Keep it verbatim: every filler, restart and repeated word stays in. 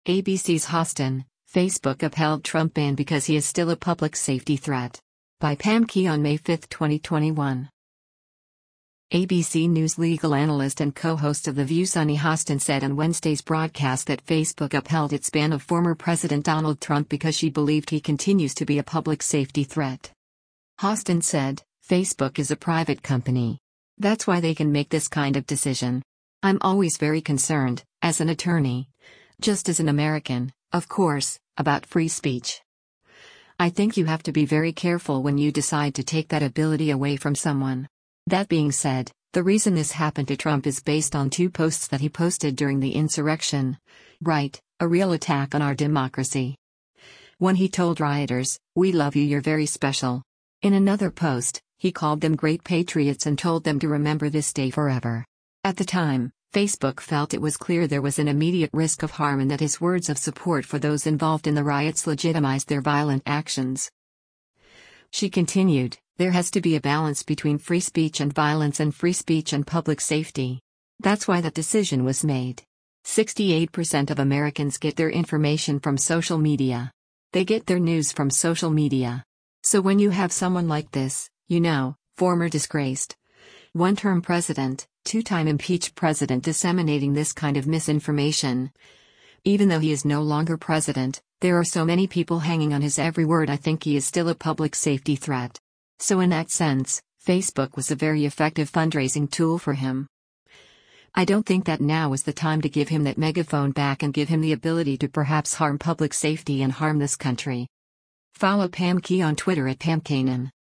A B C's Hostin, Facebook upheld Trump ban because he is still a public safety threat. By Pam Key on May fifth, twenty twenty-one. A B C News legal analyst and co-host of The View Sunny Hostin said on Wednesday's broadcast that Facebook upheld its ban of former President Donald Trump because she believed he continues to be a public safety threat. Hostin said, "Facebook is a private company. That's why they can make this kind of decision. I'm always very concerned, as an attorney, just as an American, of course, about free speech. I think you have to be very careful when you decide to take that ability away from someone. That being said, the reason this happened to Trump is based on two posts that he posted during the insurrection. Right, a real attack on our democracy. One, he told rioters, 'We love you, you're very special.' In another post, he called them great patriots and told them to remember this day forever. At the time, Facebook felt it was clear there was an immediate risk of harm and that his words of support for those involved in the riots legitimized their violent actions." She continued, "There has to be a balance between free speech and violence and free speech and public safety. That's why that decision was made. sixty-eight percent of Americans get their information from social media. They get their news from social media. So when you have someone like this, you know, former disgraced one-term president, two-time impeached president disseminating this kind of misinformation. Even though he is no longer president, there are so many people hanging on his every word. I think he is still a public safety threat. So in that sense, Facebook was a very effective fundraising tool for him. I don't think that now is the time to give him that megaphone back and give him the ability to perhaps harm public safety and harm this country." Follow Pam Key on Twitter at Pam Kanan.